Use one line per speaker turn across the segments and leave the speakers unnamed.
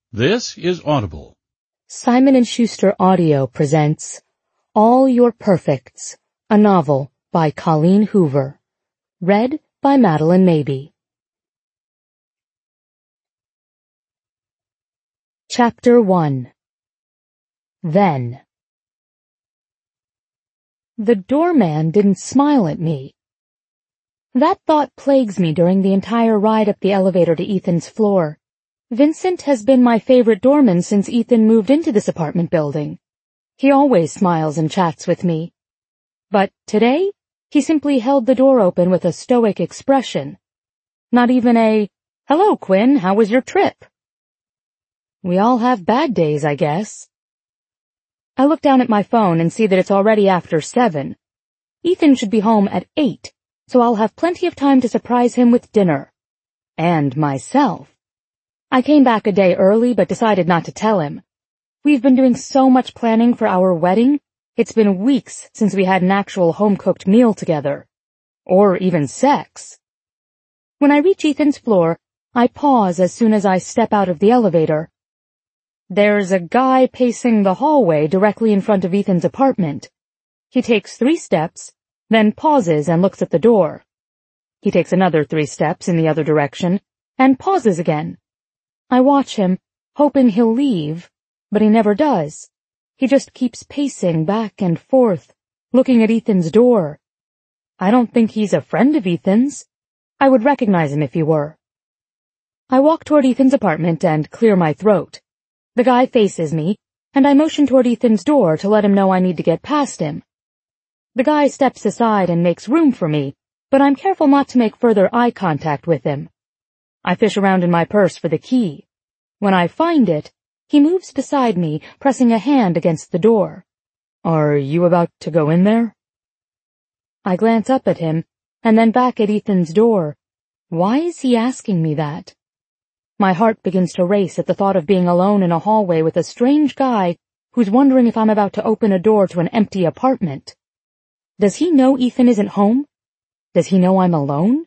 This is Audible.
Simon & Schuster Audio presents All Your Perfects, a novel by Colleen Hoover. Read by Madeline Mabie. Chapter 1. Then. The doorman didn't smile at me. That thought plagues me during the entire ride up the elevator to Ethan's floor. Vincent has been my favorite doorman since Ethan moved into this apartment building. He always smiles and chats with me. But today, he simply held the door open with a stoic expression. Not even a, "Hello, Quinn, how was your trip?" We all have bad days, I guess. I look down at my phone and see that it's already after 7. Ethan should be home at 8, so I'll have plenty of time to surprise him with dinner. And myself. I came back a day early but decided not to tell him. We've been doing so much planning for our wedding, it's been weeks since we had an actual home-cooked meal together. Or even sex. When I reach Ethan's floor, I pause as soon as I step out of the elevator. There's a guy pacing the hallway directly in front of Ethan's apartment. He takes 3 steps, then pauses and looks at the door. He takes another 3 steps in the other direction, and pauses again. I watch him, hoping he'll leave, but he never does. He just keeps pacing back and forth, looking at Ethan's door. I don't think he's a friend of Ethan's. I would recognize him if he were. I walk toward Ethan's apartment and clear my throat. The guy faces me, and I motion toward Ethan's door to let him know I need to get past him. The guy steps aside and makes room for me, but I'm careful not to make further eye contact with him. I fish around in my purse for the key. When I find it, he moves beside me, pressing a hand against the door. "Are you about to go in there?" I glance up at him, and then back at Ethan's door. Why is he asking me that? My heart begins to race at the thought of being alone in a hallway with a strange guy who's wondering if I'm about to open a door to an empty apartment. Does he know Ethan isn't home? Does he know I'm alone?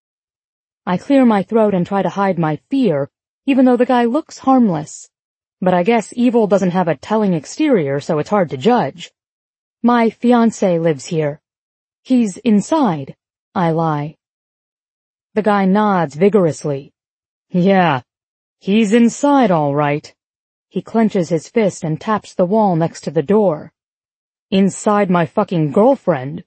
I clear my throat and try to hide my fear, even though the guy looks harmless. But I guess evil doesn't have a telling exterior, so it's hard to judge. My fiancé lives here. He's inside. I lie. The guy nods vigorously. Yeah, he's inside all right. He clenches his fist and taps the wall next to the door. Inside my fucking girlfriend.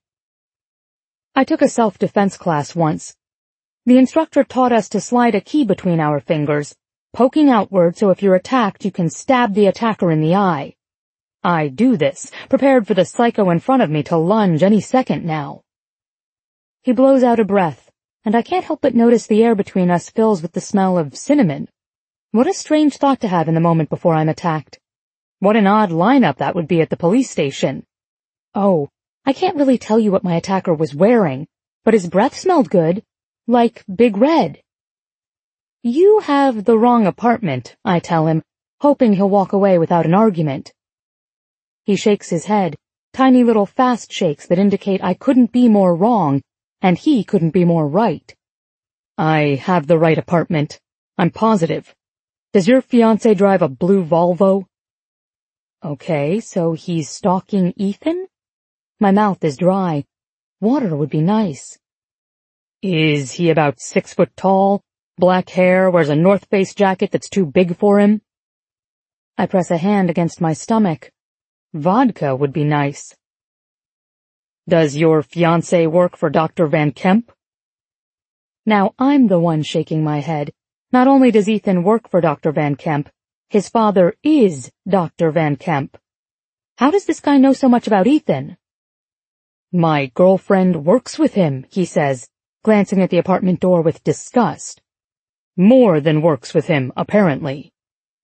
I took a self-defense class once. The instructor taught us to slide a key between our fingers, poking outward so if you're attacked you can stab the attacker in the eye. I do this, prepared for the psycho in front of me to lunge any second now. He blows out a breath, and I can't help but notice the air between us fills with the smell of cinnamon. What a strange thought to have in the moment before I'm attacked. What an odd lineup that would be at the police station. Oh, I can't really tell you what my attacker was wearing, but his breath smelled good. Like Big Red. You have the wrong apartment, I tell him, hoping he'll walk away without an argument. He shakes his head, tiny little fast shakes that indicate I couldn't be more wrong, and he couldn't be more right. I have the right apartment. I'm positive. Does your fiancé drive a blue Volvo? Okay, so he's stalking Ethan? My mouth is dry. Water would be nice. Is he about 6 foot tall, black hair, wears a North Face jacket that's too big for him? I press a hand against my stomach. Vodka would be nice. Does your fiancé work for Dr. Van Kemp? Now I'm the one shaking my head. Not only does Ethan work for Dr. Van Kemp, his father is Dr. Van Kemp. How does this guy know so much about Ethan? My girlfriend works with him, he says, glancing at the apartment door with disgust. More than works with him, apparently.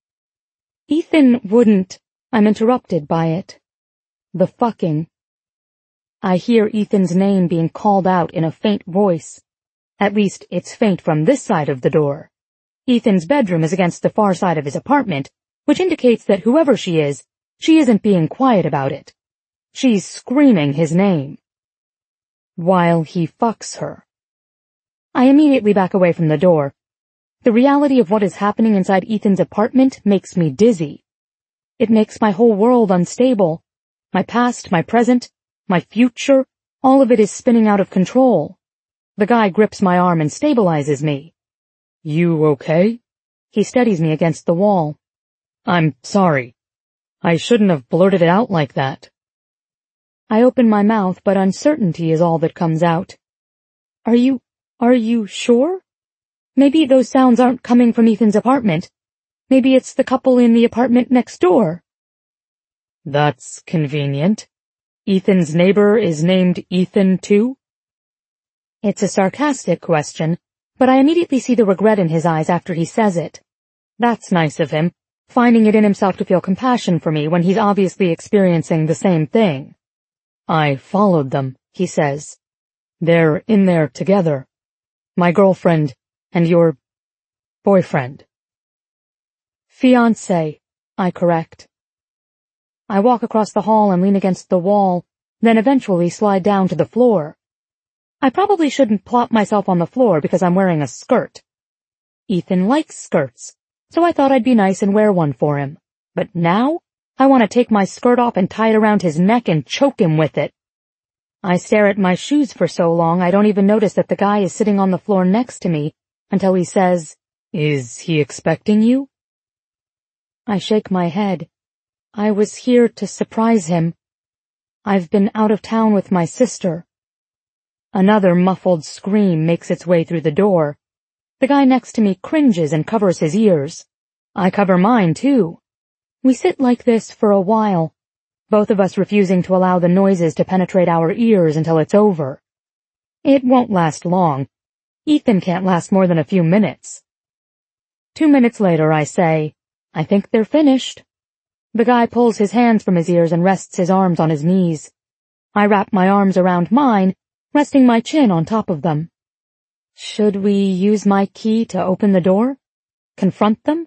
Ethan wouldn't. I'm interrupted by it. The fucking. I hear Ethan's name being called out in a faint voice. At least, it's faint from this side of the door. Ethan's bedroom is against the far side of his apartment, which indicates that whoever she isn't being quiet about it. She's screaming his name. While he fucks her. I immediately back away from the door. The reality of what is happening inside Ethan's apartment makes me dizzy. It makes my whole world unstable. My past, my present, my future, all of it is spinning out of control. The guy grips my arm and stabilizes me. "You okay?" He steadies me against the wall. "I'm sorry. I shouldn't have blurted it out like that." I open my mouth, but uncertainty is all that comes out. Are you sure? Maybe those sounds aren't coming from Ethan's apartment. Maybe it's the couple in the apartment next door." "That's convenient. Ethan's neighbor is named Ethan too?" It's a sarcastic question, but I immediately see the regret in his eyes after he says it. That's nice of him, finding it in himself to feel compassion for me when he's obviously experiencing the same thing. "I followed them," he says. "They're in there together. My girlfriend and your boyfriend." "Fiancé," I correct. I walk across the hall and lean against the wall, then eventually slide down to the floor. I probably shouldn't plop myself on the floor because I'm wearing a skirt. Ethan likes skirts, so I thought I'd be nice and wear one for him. But now, I want to take my skirt off and tie it around his neck and choke him with it. I stare at my shoes for so long I don't even notice that the guy is sitting on the floor next to me until he says, "Is he expecting you?" I shake my head. I was here to surprise him. I've been out of town with my sister. Another muffled scream makes its way through the door. The guy next to me cringes and covers his ears. I cover mine, too. We sit like this for a while, both of us refusing to allow the noises to penetrate our ears until it's over. It won't last long. Ethan can't last more than a few minutes. 2 minutes later, I say, "I think they're finished." The guy pulls his hands from his ears and rests his arms on his knees. I wrap my arms around mine, resting my chin on top of them. Should we use my key to open the door? Confront them?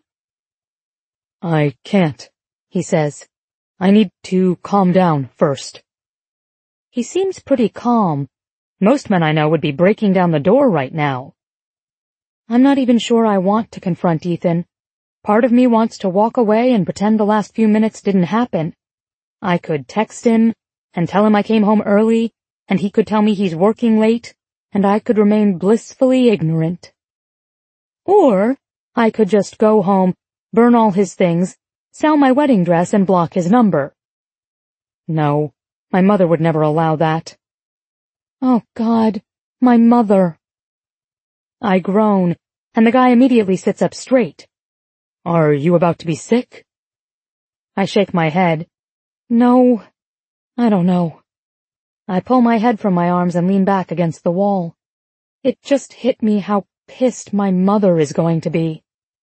"I can't," he says. "I need to calm down first." He seems pretty calm. Most men I know would be breaking down the door right now. I'm not even sure I want to confront Ethan. Part of me wants to walk away and pretend the last few minutes didn't happen. I could text him and tell him I came home early, and he could tell me he's working late, and I could remain blissfully ignorant. Or I could just go home, burn all his things, sell my wedding dress, and block his number. No, my mother would never allow that. Oh God, my mother. I groan, and the guy immediately sits up straight. "Are you about to be sick?" I shake my head. No, I don't know. I pull my head from my arms and lean back against the wall. It just hit me how pissed my mother is going to be.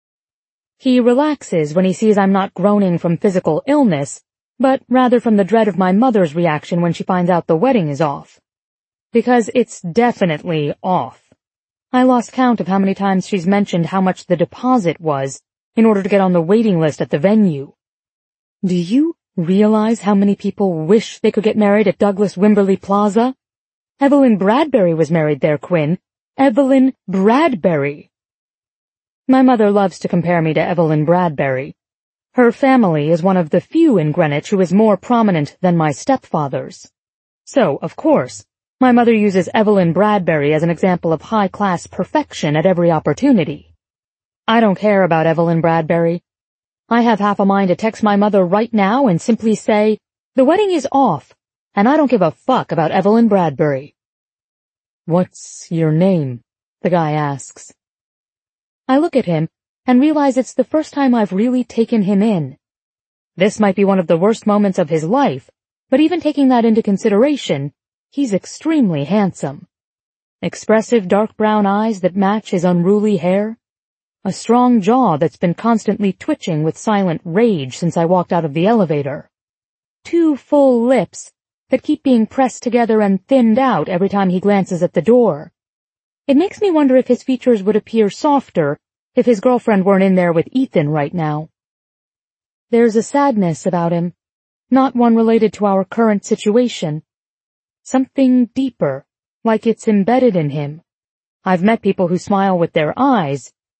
He relaxes when he sees I'm not groaning from physical illness, but rather from the dread of my mother's reaction when she finds out the wedding is off. Because it's definitely off. I lost count of how many times she's mentioned how much the deposit was in order to get on the waiting list at the venue. Do you realize how many people wish they could get married at Douglas Wimberley Plaza? Evelyn Bradbury was married there, Quinn. Evelyn Bradbury. My mother loves to compare me to Evelyn Bradbury. Her family is one of the few in Greenwich who is more prominent than my stepfather's. So, of course, my mother uses Evelyn Bradbury as an example of high-class perfection at every opportunity. I don't care about Evelyn Bradbury. I have half a mind to text my mother right now and simply say, "The wedding is off, and I don't give a fuck about Evelyn Bradbury." "What's your name?" the guy asks. I look at him and realize it's the first time I've really taken him in. This might be one of the worst moments of his life, but even taking that into consideration, he's extremely handsome. Expressive dark brown eyes that match his unruly hair. A strong jaw that's been constantly twitching with silent rage since I walked out of the elevator. 2 full lips that keep being pressed together and thinned out every time he glances at the door. It makes me wonder if his features would appear softer if his girlfriend weren't in there with Ethan right now. There's a sadness about him, not one related to our current situation. Something deeper, like it's embedded in him. I've met people who smile with their eyes,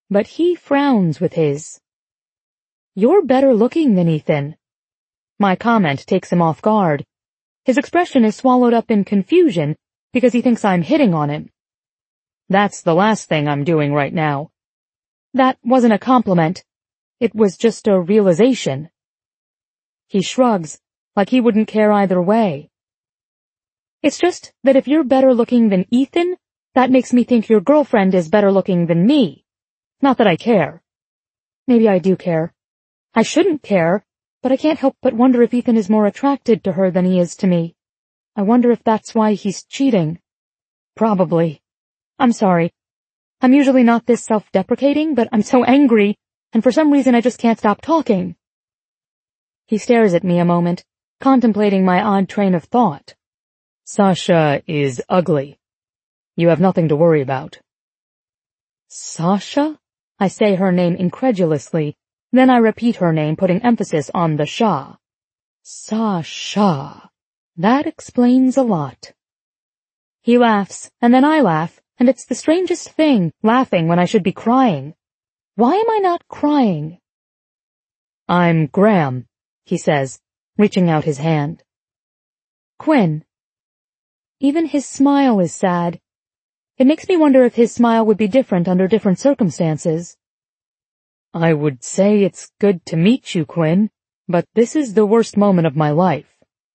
but he frowns with his. "You're better looking than Ethan." My comment takes him off guard. His expression is swallowed up in confusion because he thinks I'm hitting on him. "That's the last thing I'm doing right now." That wasn't a compliment. It was just a realization. He shrugs, like he wouldn't care either way. "It's just that if you're better looking than Ethan, that makes me think your girlfriend is better looking than me. Not that I care. Maybe I do care. I shouldn't care, but I can't help but wonder if Ethan is more attracted to her than he is to me. I wonder if that's why he's cheating. Probably. I'm sorry. I'm usually not this self-deprecating, but I'm so angry, and for some reason I just can't stop talking." He stares at me a moment, contemplating my odd train of thought. "Sasha is ugly. You have nothing to worry about." "Sasha?" I say her name incredulously, then I repeat her name, putting emphasis on the sha. Sasha. That explains a lot. He laughs, and then I laugh, and it's the strangest thing, laughing when I should be crying. Why am I not crying? "I'm Graham," he says, reaching out his hand. "Quinn." Even his smile is sad. It makes me wonder if his smile would be different under different circumstances. "I would say it's good to meet you, Quinn, but this is the worst moment of my life."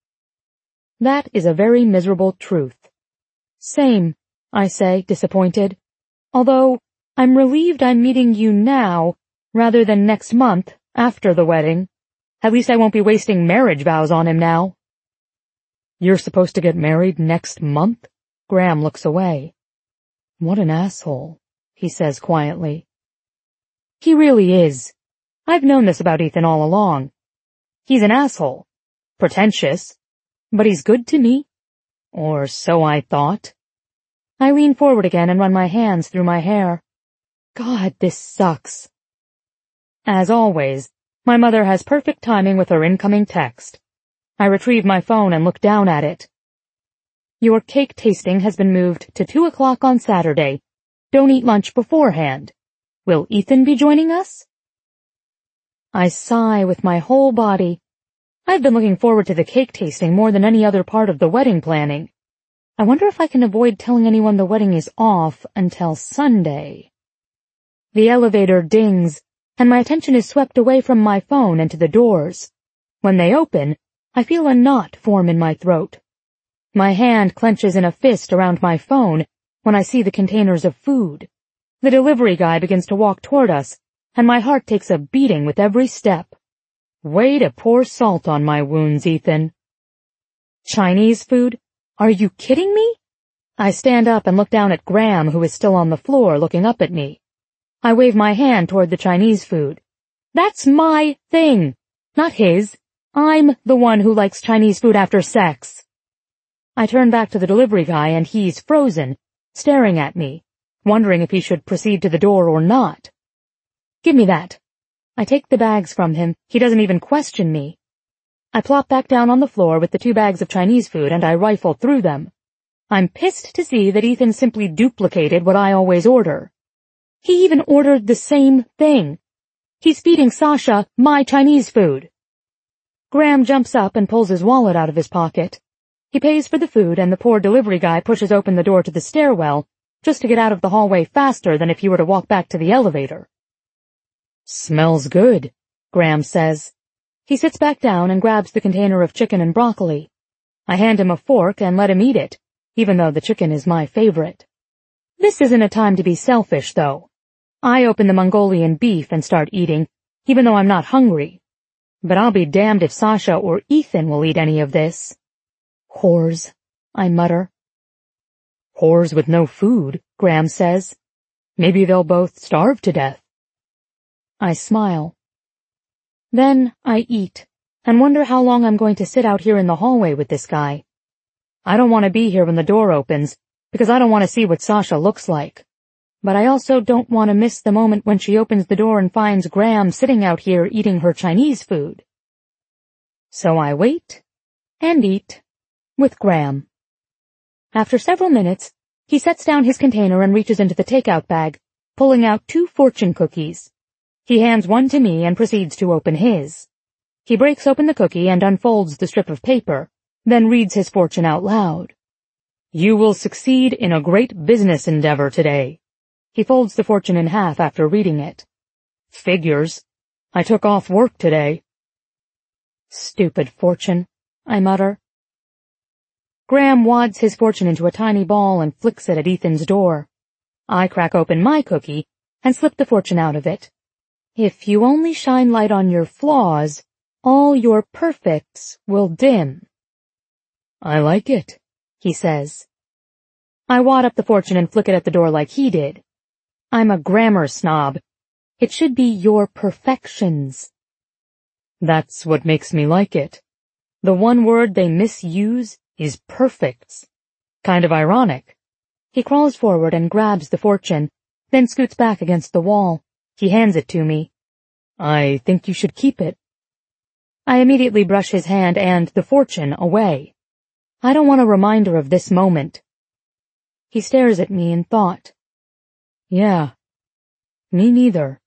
That is a very miserable truth. "Same," I say, disappointed. Although, I'm relieved I'm meeting you now, rather than next month, after the wedding. At least I won't be wasting marriage vows on him now. "You're supposed to get married next month?" Graham looks away. "What an asshole," he says quietly. He really is. I've known this about Ethan all along. He's an asshole. Pretentious. But he's good to me. Or so I thought. I lean forward again and run my hands through my hair. God, this sucks. As always, my mother has perfect timing with her incoming text. I retrieve my phone and look down at it. "Your cake tasting has been moved to 2 o'clock on Saturday. Don't eat lunch beforehand. Will Ethan be joining us?" I sigh with my whole body. I've been looking forward to the cake tasting more than any other part of the wedding planning. I wonder if I can avoid telling anyone the wedding is off until Sunday. The elevator dings, and my attention is swept away from my phone and to the doors. When they open, I feel a knot form in my throat. My hand clenches in a fist around my phone when I see the containers of food. The delivery guy begins to walk toward us, and my heart takes a beating with every step. Way to pour salt on my wounds, Ethan. Chinese food? Are you kidding me? I stand up and look down at Graham, who is still on the floor looking up at me. I wave my hand toward the Chinese food. That's my thing, not his. I'm the one who likes Chinese food after sex. I turn back to the delivery guy and he's frozen, staring at me, wondering if he should proceed to the door or not. Give me that. I take the bags from him. He doesn't even question me. I plop back down on the floor with the 2 bags of Chinese food and I rifle through them. I'm pissed to see that Ethan simply duplicated what I always order. He even ordered the same thing. He's feeding Sasha my Chinese food. Graham jumps up and pulls his wallet out of his pocket. He pays for the food and the poor delivery guy pushes open the door to the stairwell just to get out of the hallway faster than if he were to walk back to the elevator. Smells good, Graham says. He sits back down and grabs the container of chicken and broccoli. I hand him a fork and let him eat it, even though the chicken is my favorite. This isn't a time to be selfish, though. I open the Mongolian beef and start eating, even though I'm not hungry. But I'll be damned if Sasha or Ethan will eat any of this. Whores, I mutter. Whores with no food, Graham says. Maybe they'll both starve to death. I smile. Then I eat, and wonder how long I'm going to sit out here in the hallway with this guy. I don't want to be here when the door opens, because I don't want to see what Sasha looks like. But I also don't want to miss the moment when she opens the door and finds Graham sitting out here eating her Chinese food. So I wait and eat with Graham. After several minutes, he sets down his container and reaches into the takeout bag, pulling out 2 fortune cookies. He hands one to me and proceeds to open his. He breaks open the cookie and unfolds the strip of paper, then reads his fortune out loud. "You will succeed in a great business endeavor today." He folds the fortune in half after reading it. "Figures. I took off work today." "Stupid fortune," I mutter. Graham wads his fortune into a tiny ball and flicks it at Ethan's door. I crack open my cookie and slip the fortune out of it. "If you only shine light on your flaws, all your perfects will dim." "I like it," he says. I wad up the fortune and flick it at the door like he did. I'm a grammar snob. It should be your perfections. That's what makes me like it. The one word they misuse is perfects. Kind of ironic. He crawls forward and grabs the fortune, then scoots back against the wall. He hands it to me. "I think you should keep it." I immediately brush his hand and the fortune away. I don't want a reminder of this moment. He stares at me in thought. Yeah, me neither.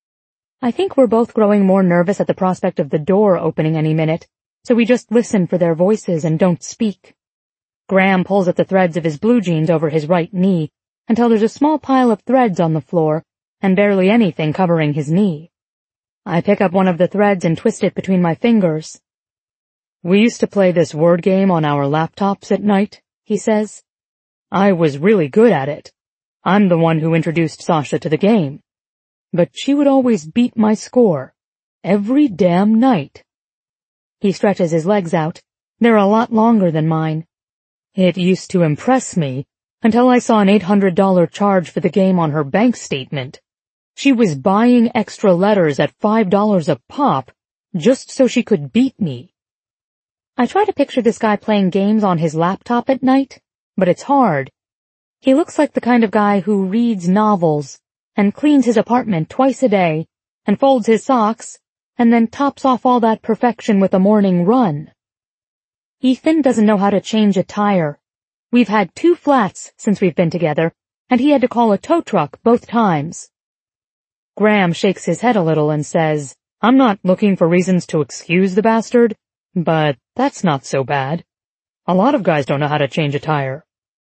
I think we're both growing more nervous at the prospect of the door opening any minute, so we just listen for their voices and don't speak. Graham pulls at the threads of his blue jeans over his right knee until there's a small pile of threads on the floor and barely anything covering his knee. I pick up one of the threads and twist it between my fingers. "We used to play this word game on our laptops at night," he says. "I was really good at it. I'm the one who introduced Sasha to the game. But she would always beat my score. Every damn night." He stretches his legs out. They're a lot longer than mine. "It used to impress me until I saw an $800 charge for the game on her bank statement. She was buying extra letters at $5 a pop just so she could beat me." I try to picture this guy playing games on his laptop at night, but it's hard. He looks like the kind of guy who reads novels and cleans his apartment twice a day and folds his socks and then tops off all that perfection with a morning run. Ethan doesn't know how to change a tire. We've had 2 flats since we've been together, and he had to call a tow truck both times. Graham shakes his head a little and says, "I'm not looking for reasons to excuse the bastard, but that's not so bad. A lot of guys don't know how to change a tire."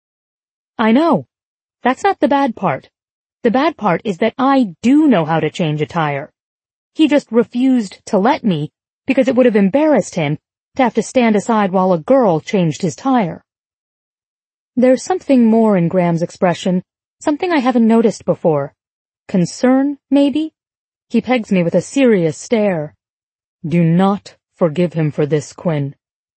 I know. That's not the bad part. The bad part is that I do know how to change a tire. He just refused to let me because it would have embarrassed him to have to stand aside while a girl changed his tire. There's something more in Graham's expression, something I haven't noticed before. Concern, maybe? He pegs me with a serious stare. "Do not forgive him for this, Quinn."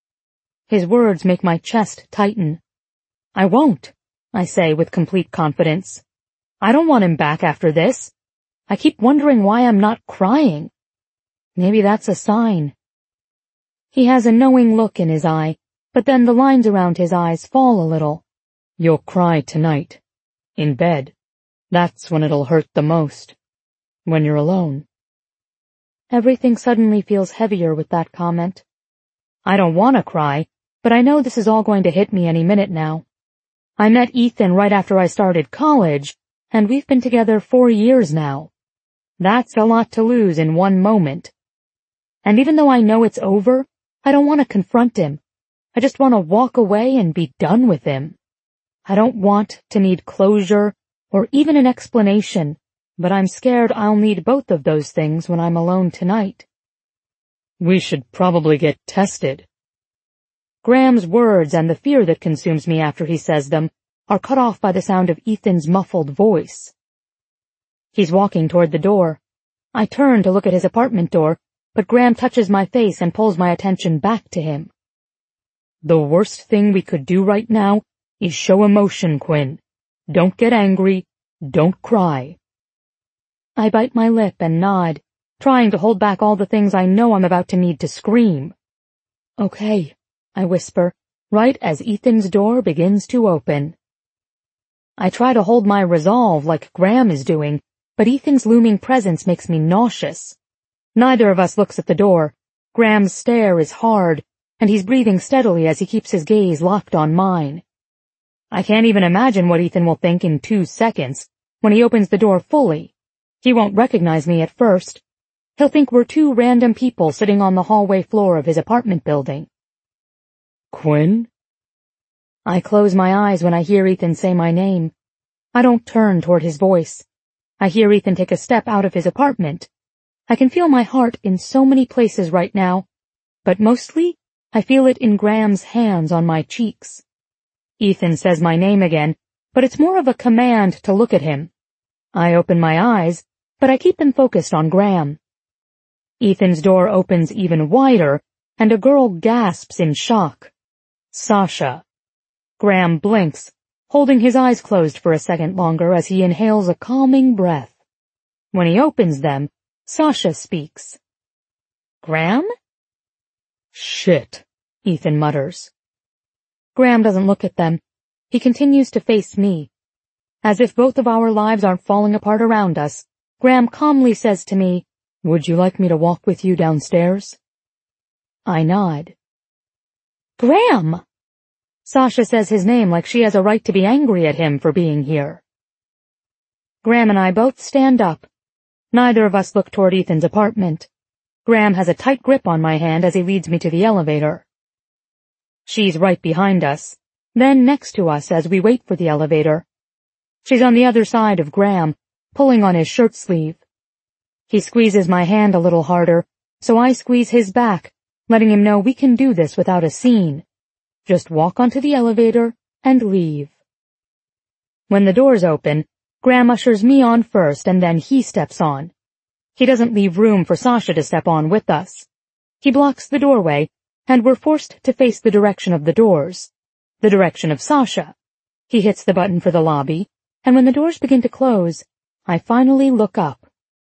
His words make my chest tighten. "I won't," I say with complete confidence. "I don't want him back after this. I keep wondering why I'm not crying. Maybe that's a sign." He has a knowing look in his eye, but then the lines around his eyes fall a little. "You'll cry tonight. In bed. That's when it'll hurt the most. When you're alone." Everything suddenly feels heavier with that comment. I don't want to cry, but I know this is all going to hit me any minute now. I met Ethan right after I started college, and we've been together 4 years now. That's a lot to lose in one moment. And even though I know it's over, I don't want to confront him. I just want to walk away and be done with him. I don't want to need closure or even an explanation, but I'm scared I'll need both of those things when I'm alone tonight. "We should probably get tested." Graham's words and the fear that consumes me after he says them are cut off by the sound of Ethan's muffled voice. He's walking toward the door. I turn to look at his apartment door, but Graham touches my face and pulls my attention back to him. "The worst thing we could do right now is show emotion, Quinn. Don't get angry. Don't cry." I bite my lip and nod, trying to hold back all the things I know I'm about to need to scream. "Okay," I whisper, right as Ethan's door begins to open. I try to hold my resolve like Graham is doing, but Ethan's looming presence makes me nauseous. Neither of us looks at the door. Graham's stare is hard, and he's breathing steadily as he keeps his gaze locked on mine. I can't even imagine what Ethan will think in 2 seconds, when he opens the door fully. He won't recognize me at first. He'll think we're two random people sitting on the hallway floor of his apartment building.
Quinn?
I close my eyes when I hear Ethan say my name. I don't turn toward his voice. I hear Ethan take a step out of his apartment. I can feel my heart in so many places right now, but mostly I feel it in Graham's hands on my cheeks. Ethan says my name again, but it's more of a command to look at him. I open my eyes, but I keep them focused on Graham. Ethan's door opens even wider, and a girl gasps in shock. Sasha. Graham blinks, holding his eyes closed for a second longer as he inhales a calming breath. When he opens them, Sasha speaks. Graham?
Shit,
Ethan mutters. Graham doesn't look at them. He continues to face me. As if both of our lives aren't falling apart around us, Graham calmly says to me, "Would you like me to walk with you downstairs?" I nod. Graham! Sasha says his name like she has a right to be angry at him for being here. Graham and I both stand up. Neither of us look toward Ethan's apartment. Graham has a tight grip on my hand as he leads me to the elevator. She's right behind us, then next to us as we wait for the elevator. She's on the other side of Graham, pulling on his shirt sleeve. He squeezes my hand a little harder, so I squeeze his back, letting him know we can do this without a scene. Just walk onto the elevator and leave. When the doors open, Graham ushers me on first and then he steps on. He doesn't leave room for Sasha to step on with us. He blocks the doorway, and we're forced to face the direction of the doors, the direction of Sasha. He hits the button for the lobby, and when the doors begin to close, I finally look up.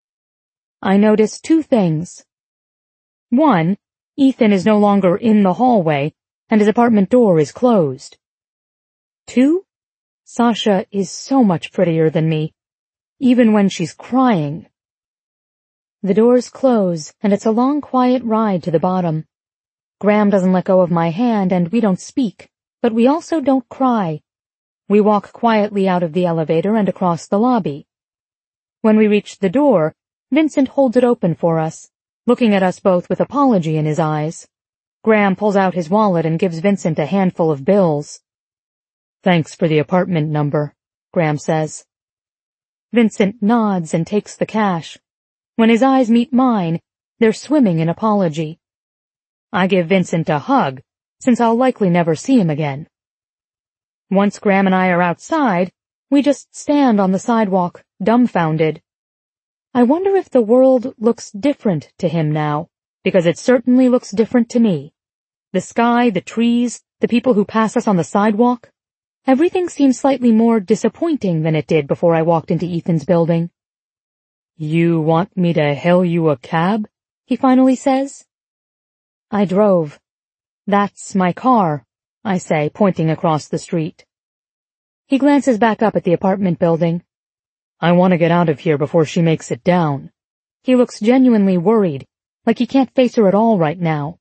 I notice two things. One, Ethan is no longer in the hallway, and his apartment door is closed. Two, Sasha is so much prettier than me, even when she's crying. The doors close, and it's a long, quiet ride to the bottom. Graham doesn't let go of my hand, and we don't speak, but we also don't cry. We walk quietly out of the elevator and across the lobby. When we reach the door, Vincent holds it open for us, looking at us both with apology in his eyes. Graham pulls out his wallet and gives Vincent a handful of bills.
Thanks for the apartment number,
Graham says. Vincent nods and takes the cash. When his eyes meet mine, they're swimming in apology. I give Vincent a hug, since I'll likely never see him again. Once Graham and I are outside, we just stand on the sidewalk, dumbfounded. I wonder if the world looks different to him now, because it certainly looks different to me. The sky, the trees, the people who pass us on the sidewalk. Everything seems slightly more disappointing than it did before I walked into Ethan's building.
You want me to hail you a cab?
He finally says. I drove. That's my car, I say, pointing across the street. He glances back up at the apartment building.
I want to get out of here before she makes it down.
He looks genuinely worried, like he can't face her at all right now.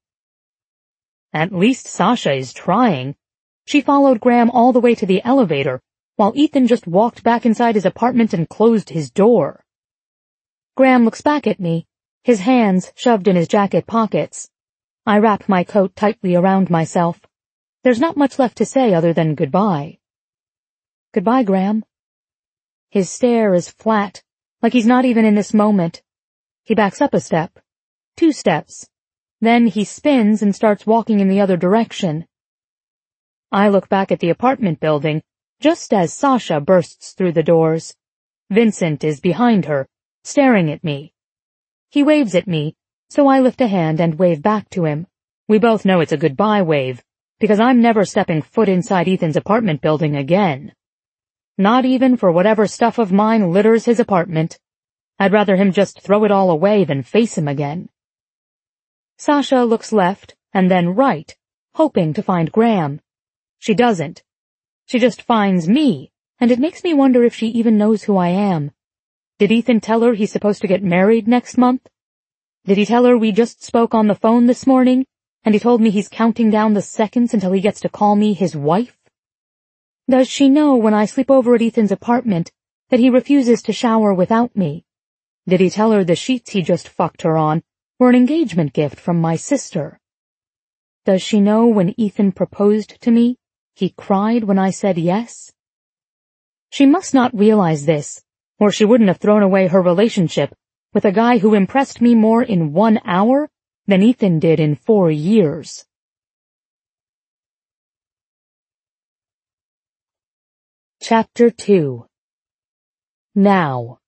At least Sasha is trying. She followed Graham all the way to the elevator, while Ethan just walked back inside his apartment and closed his door. Graham looks back at me, his hands shoved in his jacket pockets. I wrap my coat tightly around myself. There's not much left to say other than goodbye. Goodbye, Graham. His stare is flat, like he's not even in this moment. He backs up a step, 2 steps. Then he spins and starts walking in the other direction. I look back at the apartment building, just as Sasha bursts through the doors. Vincent is behind her, staring at me. He waves at me, so I lift a hand and wave back to him. We both know it's a goodbye wave, because I'm never stepping foot inside Ethan's apartment building again. Not even for whatever stuff of mine litters his apartment. I'd rather him just throw it all away than face him again. Sasha looks left and then right, hoping to find Graham. She doesn't. She just finds me, and it makes me wonder if she even knows who I am. Did Ethan tell her he's supposed to get married next month? Did he tell her we just spoke on the phone this morning, and he told me he's counting down the seconds until he gets to call me his wife? Does she know when I sleep over at Ethan's apartment that he refuses to shower without me? Did he tell her the sheets he just fucked her on were an engagement gift from my sister? Does she know when Ethan proposed to me, he cried when I said yes? She must not realize this, or she wouldn't have thrown away her relationship with a guy who impressed me more in 1 hour than Ethan did in 4 years. Chapter 2. Now.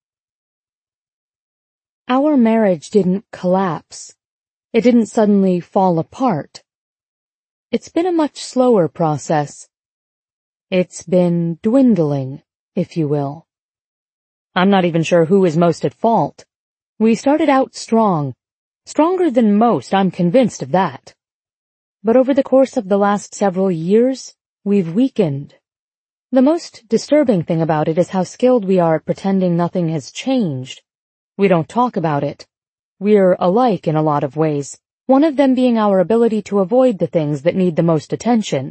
Our marriage didn't collapse. It didn't suddenly fall apart. It's been a much slower process. It's been dwindling, if you will. I'm not even sure who is most at fault. We started out strong. Stronger than most, I'm convinced of that. But over the course of the last several years, we've weakened. The most disturbing thing about it is how skilled we are at pretending nothing has changed. We don't talk about it. We're alike in a lot of ways, one of them being our ability to avoid the things that need the most attention.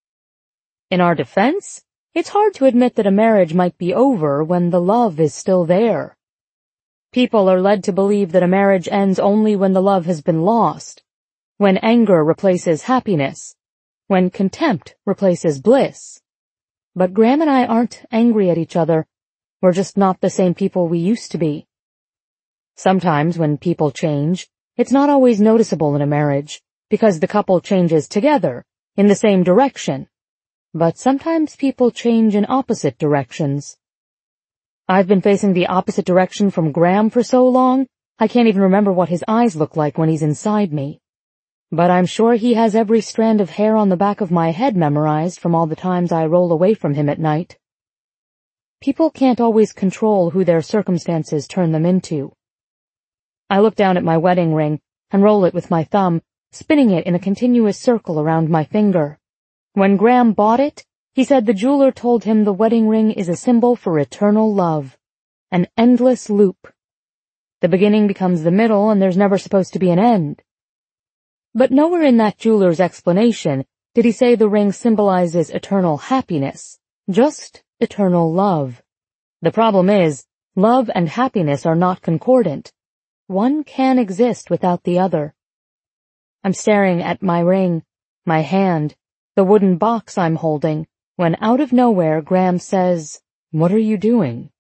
In our defense, it's hard to admit that a marriage might be over when the love is still there. People are led to believe that a marriage ends only when the love has been lost, when anger replaces happiness, when contempt replaces bliss. But Graham and I aren't angry at each other. We're just not the same people we used to be. Sometimes when people change, it's not always noticeable in a marriage, because the couple changes together, in the same direction. But sometimes people change in opposite directions. I've been facing the opposite direction from Graham for so long, I can't even remember what his eyes look like when he's inside me. But I'm sure he has every strand of hair on the back of my head memorized from all the times I roll away from him at night. People can't always control who their circumstances turn them into. I look down at my wedding ring and roll it with my thumb, spinning it in a continuous circle around my finger. When Graham bought it, he said the jeweler told him the wedding ring is a symbol for eternal love, an endless loop. The beginning becomes the middle and there's never supposed to be an end. But nowhere in that jeweler's explanation did he say the ring symbolizes eternal happiness, just eternal love. The problem is, love and happiness are not concordant. One can exist without the other. I'm staring at my ring, my hand, the wooden box I'm holding, when out of nowhere Graham says, "What are you doing?"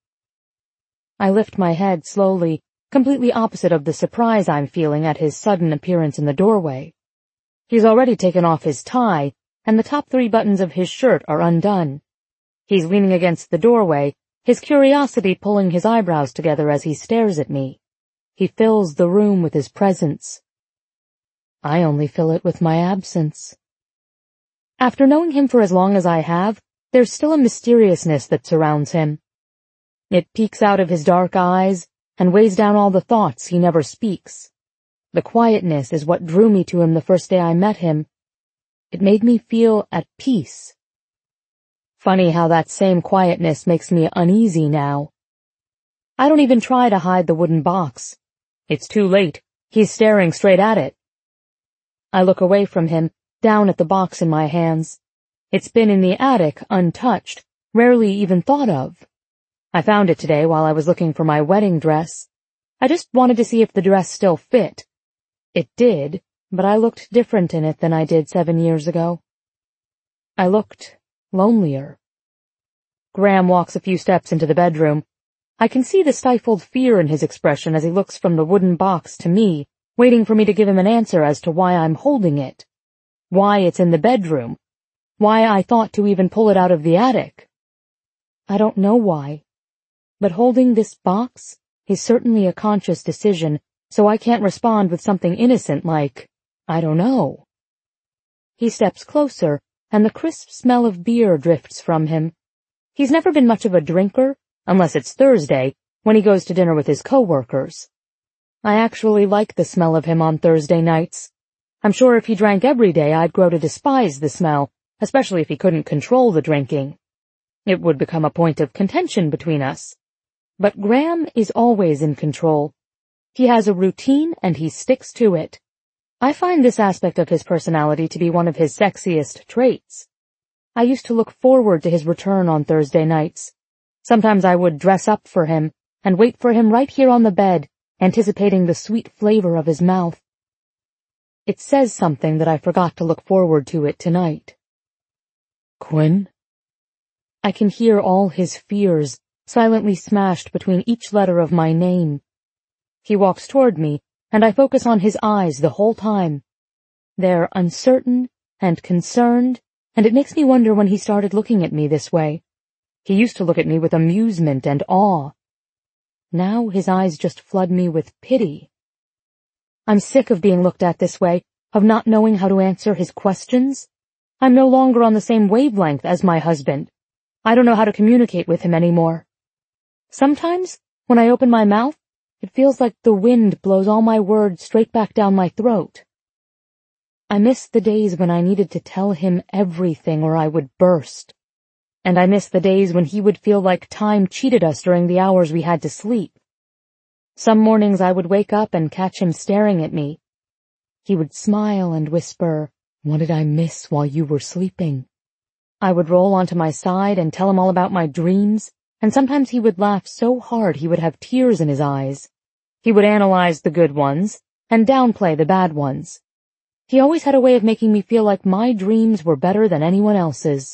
I lift my head slowly, completely opposite of the surprise I'm feeling at his sudden appearance in the doorway. He's already taken off his tie, and the top 3 buttons of his shirt are undone. He's leaning against the doorway, his curiosity pulling his eyebrows together as he stares at me. He fills the room with his presence. I only fill it with my absence. After knowing him for as long as I have, there's still a mysteriousness that surrounds him. It peeks out of his dark eyes and weighs down all the thoughts he never speaks. The quietness is what drew me to him the first day I met him. It made me feel at peace. Funny how that same quietness makes me uneasy now. I don't even try to hide the wooden box. It's too late. He's staring straight at it. I look away from him, down at the box in my hands. It's been in the attic, untouched, rarely even thought of. I found it today while I was looking for my wedding dress. I just wanted to see if the dress still fit. It did, but I looked different in it than I did 7 years ago. I looked lonelier. Graham walks a few steps into the bedroom. I can see the stifled fear in his expression as he looks from the wooden box to me, waiting for me to give him an answer as to why I'm holding it. Why it's in the bedroom. Why I thought to even pull it out of the attic. I don't know why. But holding this box is certainly a conscious decision, so I can't respond with something innocent like, I don't know. He steps closer, and the crisp smell of beer drifts from him. He's never been much of a drinker, unless it's Thursday, when he goes to dinner with his coworkers. I actually like the smell of him on Thursday nights. I'm sure if he drank every day, I'd grow to despise the smell, especially if he couldn't control the drinking. It would become a point of contention between us. But Graham is always in control. He has a routine and he sticks to it. I find this aspect of his personality to be one of his sexiest traits. I used to look forward to his return on Thursday nights. Sometimes I would dress up for him and wait for him right here on the bed, anticipating the sweet flavor of his mouth. It says something that I forgot to look forward to it tonight.
Quinn?
I can hear all his fears silently smashed between each letter of my name. He walks toward me, and I focus on his eyes the whole time. They're uncertain and concerned, and it makes me wonder when he started looking at me this way. He used to look at me with amusement and awe. Now his eyes just flood me with pity. I'm sick of being looked at this way, of not knowing how to answer his questions. I'm no longer on the same wavelength as my husband. I don't know how to communicate with him anymore. Sometimes, when I open my mouth, it feels like the wind blows all my words straight back down my throat. I miss the days when I needed to tell him everything or I would burst. And I miss the days when he would feel like time cheated us during the hours we had to sleep. Some mornings I would wake up and catch him staring at me. He would smile and whisper, "What did I miss while you were sleeping?" I would roll onto my side and tell him all about my dreams, and sometimes he would laugh so hard he would have tears in his eyes. He would analyze the good ones and downplay the bad ones. He always had a way of making me feel like my dreams were better than anyone else's.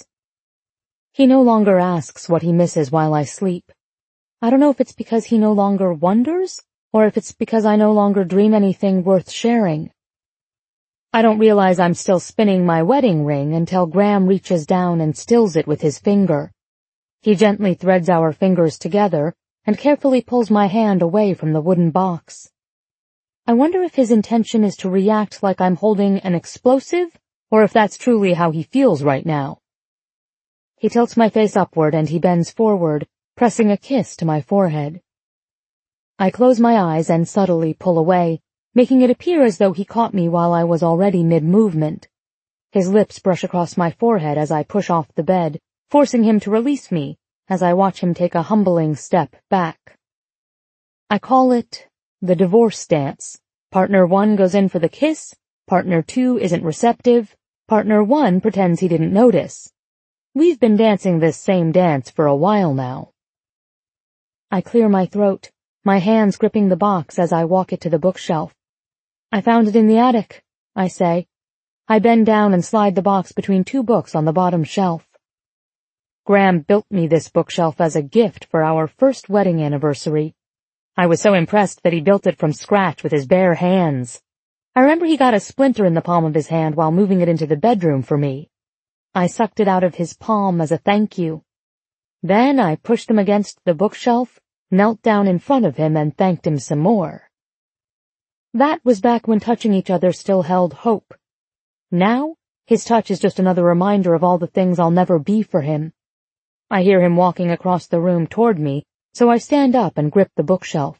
He no longer asks what he misses while I sleep. I don't know if it's because he no longer wonders, or if it's because I no longer dream anything worth sharing. I don't realize I'm still spinning my wedding ring until Graham reaches down and stills it with his finger. He gently threads our fingers together and carefully pulls my hand away from the wooden box. I wonder if his intention is to react like I'm holding an explosive, or if that's truly how he feels right now. He tilts my face upward and he bends forward, pressing a kiss to my forehead. I close my eyes and subtly pull away, making it appear as though he caught me while I was already mid-movement. His lips brush across my forehead as I push off the bed, forcing him to release me as I watch him take a humbling step back. I call it the divorce dance. Partner 1 goes in for the kiss, partner 2 isn't receptive, partner 1 pretends he didn't notice. We've been dancing this same dance for a while now. I clear my throat, my hands gripping the box as I walk it to the bookshelf. I found it in the attic, I say. I bend down and slide the box between 2 books on the bottom shelf. Graham built me this bookshelf as a gift for our first wedding anniversary. I was so impressed that he built it from scratch with his bare hands. I remember he got a splinter in the palm of his hand while moving it into the bedroom for me. I sucked it out of his palm as a thank you. Then I pushed him against the bookshelf, knelt down in front of him and thanked him some more. That was back when touching each other still held hope. Now, his touch is just another reminder of all the things I'll never be for him. I hear him walking across the room toward me, so I stand up and grip the bookshelf.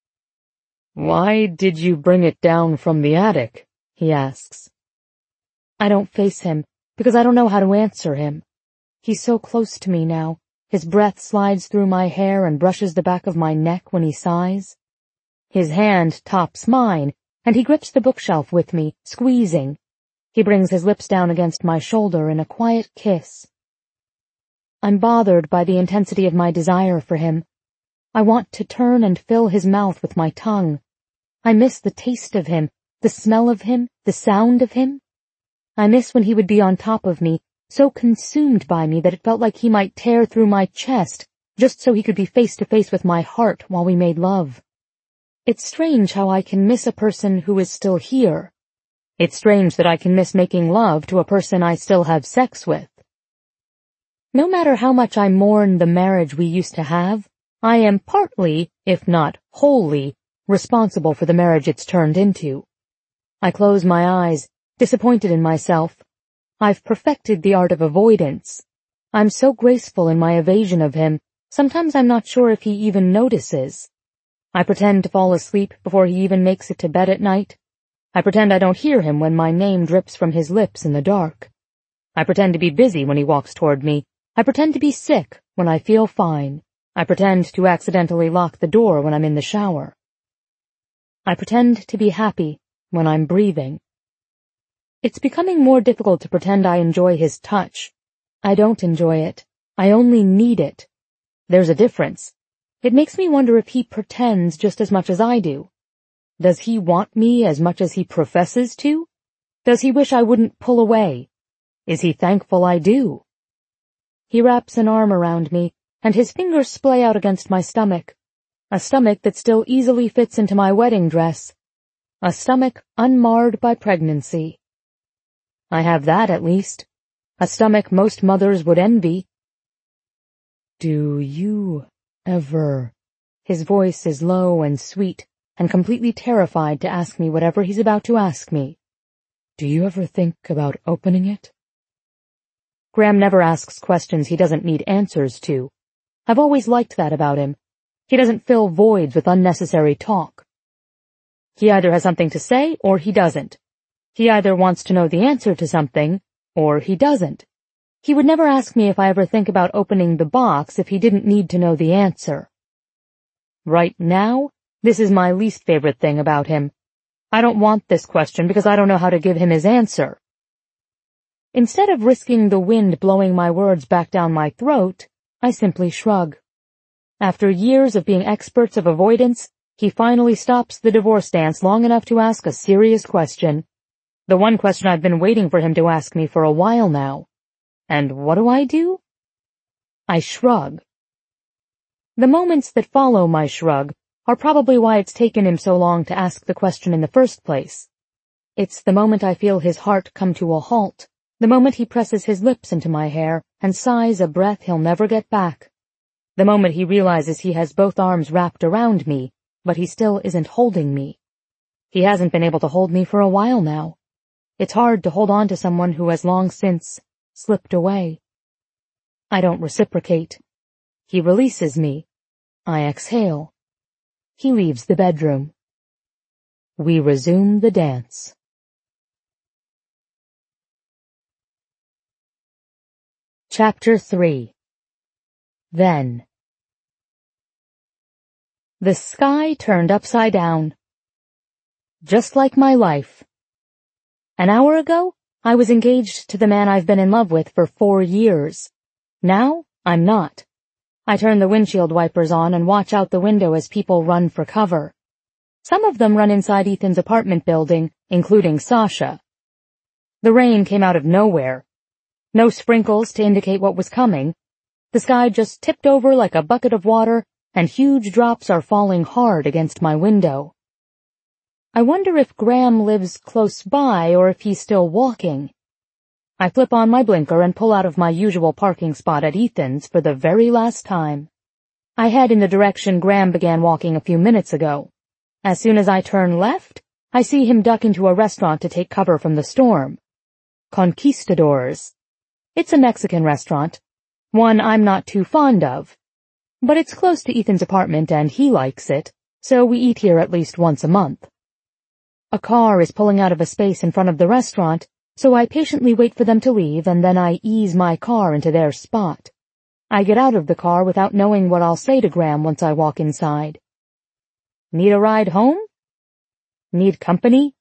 "Why did you bring it down from the attic?" he asks.
I don't face him, because I don't know how to answer him. He's so close to me now. His breath slides through my hair and brushes the back of my neck when he sighs. His hand tops mine, and he grips the bookshelf with me, squeezing. He brings his lips down against my shoulder in a quiet kiss. I'm bothered by the intensity of my desire for him. I want to turn and fill his mouth with my tongue. I miss the taste of him, the smell of him, the sound of him. I miss when he would be on top of me, so consumed by me that it felt like he might tear through my chest, just so he could be face to face with my heart while we made love. It's strange how I can miss a person who is still here. It's strange that I can miss making love to a person I still have sex with. No matter how much I mourn the marriage we used to have, I am partly, if not wholly, responsible for the marriage it's turned into. I close my eyes, disappointed in myself. I've perfected the art of avoidance. I'm so graceful in my evasion of him, sometimes I'm not sure if he even notices. I pretend to fall asleep before he even makes it to bed at night. I pretend I don't hear him when my name drips from his lips in the dark. I pretend to be busy when he walks toward me. I pretend to be sick when I feel fine. I pretend to accidentally lock the door when I'm in the shower. I pretend to be happy when I'm breathing. It's becoming more difficult to pretend I enjoy his touch. I don't enjoy it. I only need it. There's a difference. It makes me wonder if he pretends just as much as I do. Does he want me as much as he professes to? Does he wish I wouldn't pull away? Is he thankful I do? He wraps an arm around me, and his fingers splay out against my stomach. A stomach that still easily fits into my wedding dress. A stomach unmarred by pregnancy. I have that at least. A stomach most mothers would envy. Do you ever? His voice is low and sweet, and completely terrified to ask me whatever he's about to ask me. Do you ever think about opening it? Graham never asks questions he doesn't need answers to. I've always liked that about him. He doesn't fill voids with unnecessary talk. He either has something to say or he doesn't. He either wants to know the answer to something or he doesn't. He would never ask me if I ever think about opening the box if he didn't need to know the answer. Right now, this is my least favorite thing about him. I don't want this question because I don't know how to give him his answer. Instead of risking the wind blowing my words back down my throat, I simply shrug. After years of being experts of avoidance, he finally stops the divorce dance long enough to ask a serious question. The one question I've been waiting for him to ask me for a while now. And what do? I shrug. The moments that follow my shrug are probably why it's taken him so long to ask the question in the first place. It's the moment I feel his heart come to a halt, the moment he presses his lips into my hair and sighs a breath he'll never get back. The moment he realizes he has both arms wrapped around me, but he still isn't holding me. He hasn't been able to hold me for a while now. It's hard to hold on to someone who has long since slipped away. I don't reciprocate. He releases me. I exhale. He leaves the bedroom. We resume the dance. Chapter 3. Then. The sky turned upside down. Just like my life. An hour ago, I was engaged to the man I've been in love with for 4 years. Now, I'm not. I turn the windshield wipers on and watch out the window as people run for cover. Some of them run inside Ethan's apartment building, including Sasha. The rain came out of nowhere. No sprinkles to indicate what was coming. The sky just tipped over like a bucket of water, and huge drops are falling hard against my window. I wonder if Graham lives close by or if he's still walking. I flip on my blinker and pull out of my usual parking spot at Ethan's for the very last time. I head in the direction Graham began walking a few minutes ago. As soon as I turn left, I see him duck into a restaurant to take cover from the storm. Conquistadors. It's a Mexican restaurant, one I'm not too fond of. But it's close to Ethan's apartment and he likes it, so we eat here at least once a month. A car is pulling out of a space in front of the restaurant, so I patiently wait for them to leave and then I ease my car into their spot. I get out of the car without knowing what I'll say to Graham once I walk inside. Need a ride home? Need company?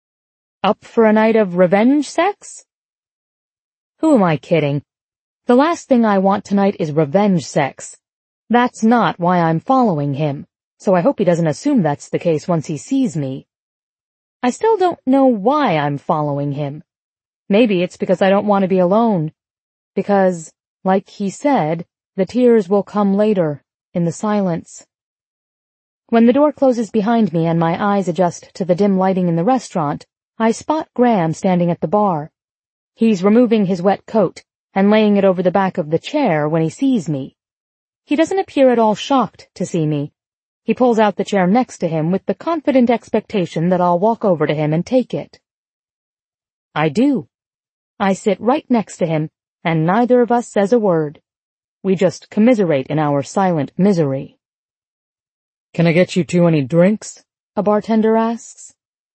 Up for a night of revenge sex? Who am I kidding? The last thing I want tonight is revenge sex. That's not why I'm following him, so I hope he doesn't assume that's the case once he sees me. I still don't know why I'm following him. Maybe it's because I don't want to be alone. Because, like he said, the tears will come later, in the silence. When the door closes behind me and my eyes adjust to the dim lighting in the restaurant, I spot Graham standing at the bar. He's removing his wet coat and laying it over the back of the chair when he sees me. He doesn't appear at all shocked to see me. He pulls out the chair next to him with the confident expectation that I'll walk over to him and take it. I do. I sit right next to him, and neither of us says a word. We just commiserate in our silent misery. Can I get you two any drinks? A bartender asks.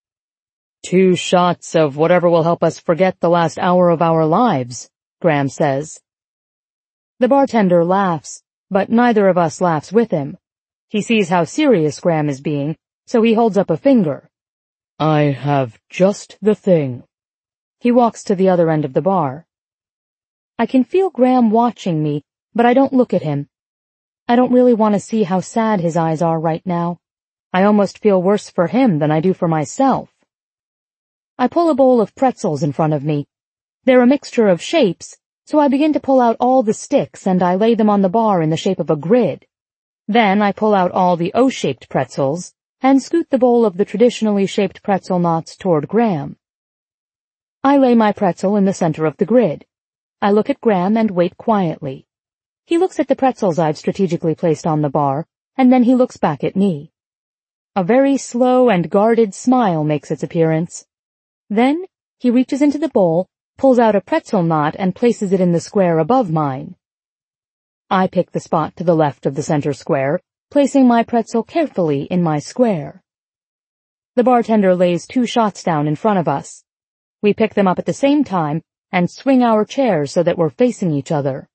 2 shots of whatever will help us forget the last hour of our lives, Graham says. The bartender laughs, but neither of us laughs with him. He sees how serious Graham is being, so he holds up a finger. I have just the thing. He walks to the other end of the bar. I can feel Graham watching me, but I don't look at him. I don't really want to see how sad his eyes are right now. I almost feel worse for him than I do for myself. I pull a bowl of pretzels in front of me. They're a mixture of shapes, so I begin to pull out all the sticks and I lay them on the bar in the shape of a grid. Then I pull out all the O-shaped pretzels and scoot the bowl of the traditionally shaped pretzel knots toward Graham. I lay my pretzel in the center of the grid. I look at Graham and wait quietly. He looks at the pretzels I've strategically placed on the bar, and then he looks back at me. A very slow and guarded smile makes its appearance. Then he reaches into the bowl, pulls out a pretzel knot and places it in the square above mine. I pick the spot to the left of the center square, placing my pretzel carefully in my square. The bartender lays 2 shots down in front of us. We pick them up at the same time and swing our chairs so that we're facing each other.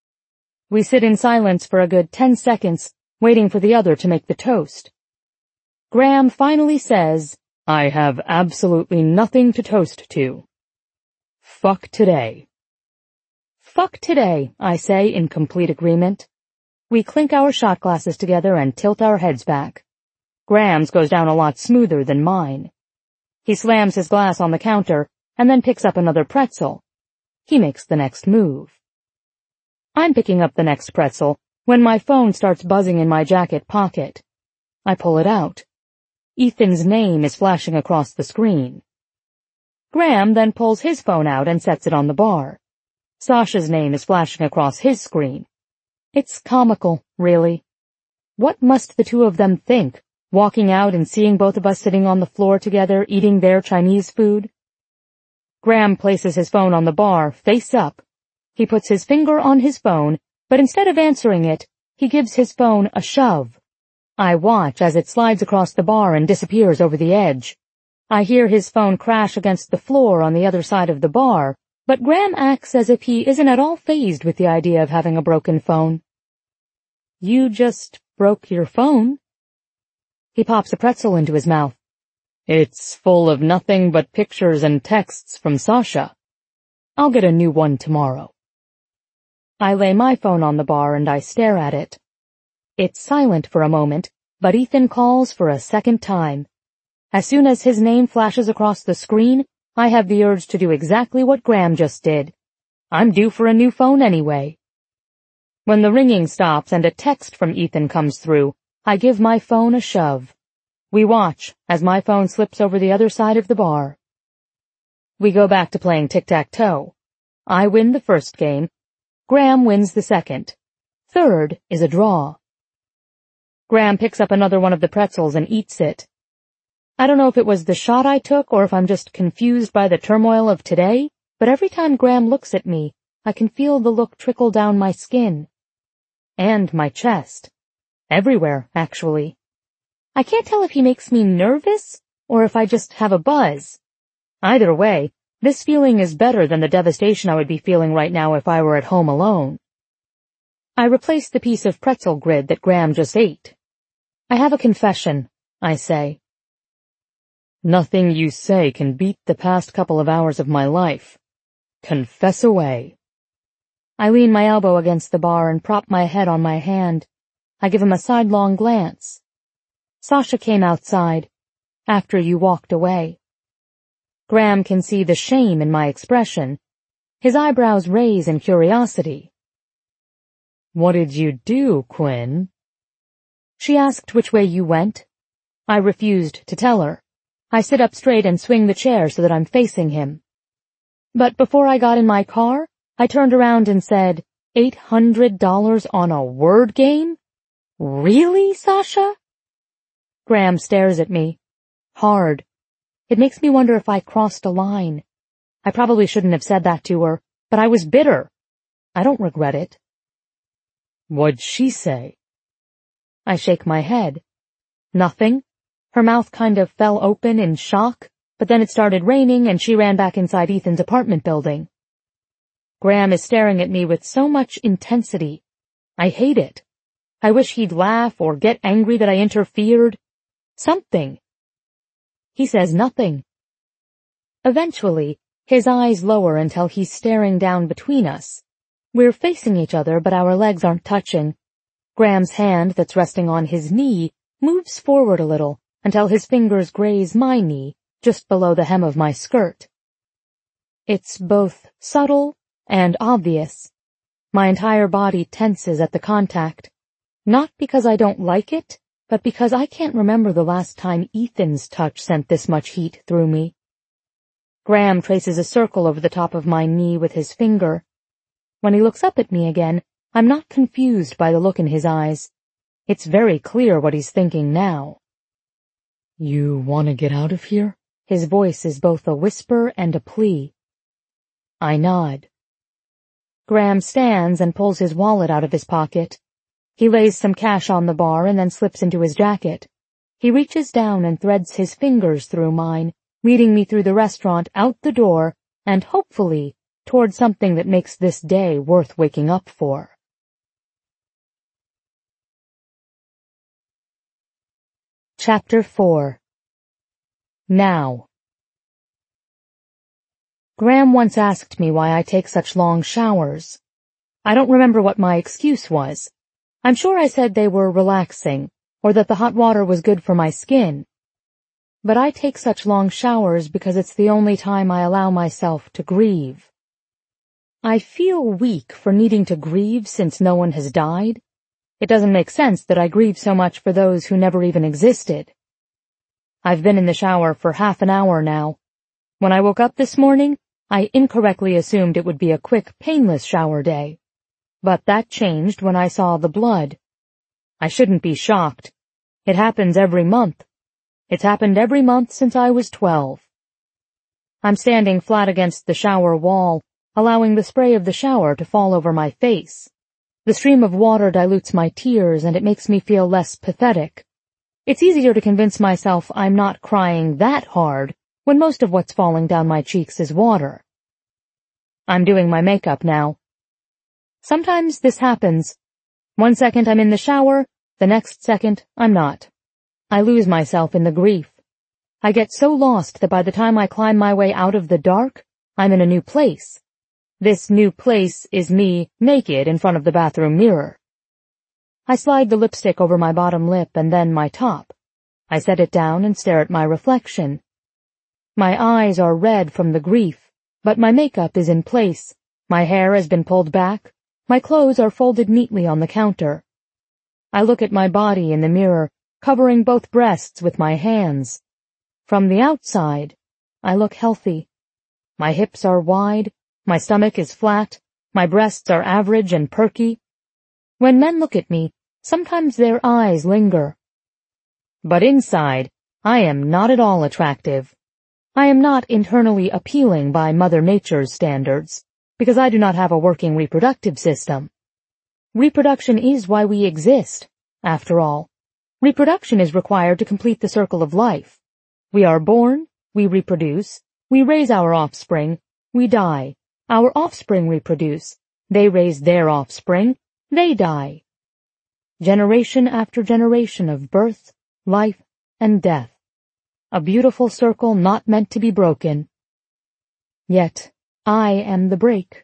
We sit in silence for a good 10 seconds, waiting for the other to make the toast. Graham finally says, "I have absolutely nothing to toast to. Fuck today." Fuck today, I say in complete agreement. We clink our shot glasses together and tilt our heads back. Graham's goes down a lot smoother than mine. He slams his glass on the counter and then picks up another pretzel. He makes the next move. I'm picking up the next pretzel when my phone starts buzzing in my jacket pocket. I pull it out. Ethan's name is flashing across the screen. Graham then pulls his phone out and sets it on the bar. Sasha's name is flashing across his screen. It's comical, really. What must the 2 of them think, walking out and seeing both of us sitting on the floor together eating their Chinese food? Graham places his phone on the bar, face up. He puts his finger on his phone, but instead of answering it, he gives his phone a shove. I watch as it slides across the bar and disappears over the edge. I hear his phone crash against the floor on the other side of the bar, but Graham acts as if he isn't at all fazed with the idea of having a broken phone. "You just broke your phone?" He pops a pretzel into his mouth. "It's full of nothing but pictures and texts from Sasha. I'll get a new one tomorrow." I lay my phone on the bar and I stare at it. It's silent for a moment, but Ethan calls for a second time. As soon as his name flashes across the screen, I have the urge to do exactly what Graham just did. I'm due for a new phone anyway. When the ringing stops and a text from Ethan comes through, I give my phone a shove. We watch as my phone slips over the other side of the bar. We go back to playing tic-tac-toe. I win the first game. Graham wins the second. Third is a draw. Graham picks up another one of the pretzels and eats it. I don't know if it was the shot I took or if I'm just confused by the turmoil of today, but every time Graham looks at me, I can feel the look trickle down my skin. And my chest. Everywhere, actually. I can't tell if he makes me nervous or if I just have a buzz. Either way, this feeling is better than the devastation I would be feeling right now if I were at home alone. I replace the piece of pretzel grid that Graham just ate. "I have a confession," I say. "Nothing you say can beat the past couple of hours of my life. Confess away." I lean my elbow against the bar and prop my head on my hand. I give him a sidelong glance. "Sasha came outside, after you walked away." Graham can see the shame in my expression. His eyebrows raise in curiosity. "What did you do, Quinn?" "She asked which way you went." I refused to tell her. I sit up straight and swing the chair so that I'm facing him. But before I got in my car, I turned around and said, $800 on a word game? Really, Sasha? Graham stares at me. Hard. It makes me wonder if I crossed a line. I probably shouldn't have said that to her, but I was bitter. I don't regret it. What'd she say? I shake my head. Nothing. Her mouth kind of fell open in shock, but then it started raining and she ran back inside Ethan's apartment building. Graham is staring at me with so much intensity. I hate it. I wish he'd laugh or get angry that I interfered. Something. He says nothing. Eventually, his eyes lower until he's staring down between us. We're facing each other, but our legs aren't touching. Graham's hand that's resting on his knee moves forward a little until his fingers graze my knee, just below the hem of my skirt. It's both subtle and obvious. My entire body tenses at the contact, not because I don't like it, but because I can't remember the last time Ethan's touch sent this much heat through me. Graham traces a circle over the top of my knee with his finger. When he looks up at me again, I'm not confused by the look in his eyes. It's very clear what he's thinking now.
You want to get out of here?
His voice is both a whisper and a plea. I nod. Graham stands and pulls his wallet out of his pocket. He lays some cash on the bar and then slips into his jacket. He reaches down and threads his fingers through mine, leading me through the restaurant out the door and, hopefully, toward something that makes this day worth waking up for. Chapter 4. Now. Graham once asked me why I take such long showers. I don't remember what my excuse was. I'm sure I said they were relaxing, or that the hot water was good for my skin. But I take such long showers because it's the only time I allow myself to grieve. I feel weak for needing to grieve since no one has died. It doesn't make sense that I grieve so much for those who never even existed. I've been in the shower for half an hour now. When I woke up this morning, I incorrectly assumed it would be a quick, painless shower day. But that changed when I saw the blood. I shouldn't be shocked. It happens every month. It's happened every month since I was 12. I'm standing flat against the shower wall, allowing the spray of the shower to fall over my face. The stream of water dilutes my tears and it makes me feel less pathetic. It's easier to convince myself I'm not crying that hard when most of what's falling down my cheeks is water. I'm doing my makeup now. Sometimes this happens. One second I'm in the shower, the next second I'm not. I lose myself in the grief. I get so lost that by the time I climb my way out of the dark, I'm in a new place. This new place is me naked in front of the bathroom mirror. I slide the lipstick over my bottom lip and then my top. I set it down and stare at my reflection. My eyes are red from the grief, but my makeup is in place. My hair has been pulled back. My clothes are folded neatly on the counter. I look at my body in the mirror, covering both breasts with my hands. From the outside, I look healthy. My hips are wide, my stomach is flat, my breasts are average and perky. When men look at me, sometimes their eyes linger. But inside, I am not at all attractive. I am not internally appealing by Mother Nature's standards, because I do not have a working reproductive system. Reproduction is why we exist, after all. Reproduction is required to complete the circle of life. We are born, we reproduce, we raise our offspring, we die. Our offspring reproduce, they raise their offspring, they die. Generation after generation of birth, life, and death. A beautiful circle not meant to be broken. Yet, I am the break.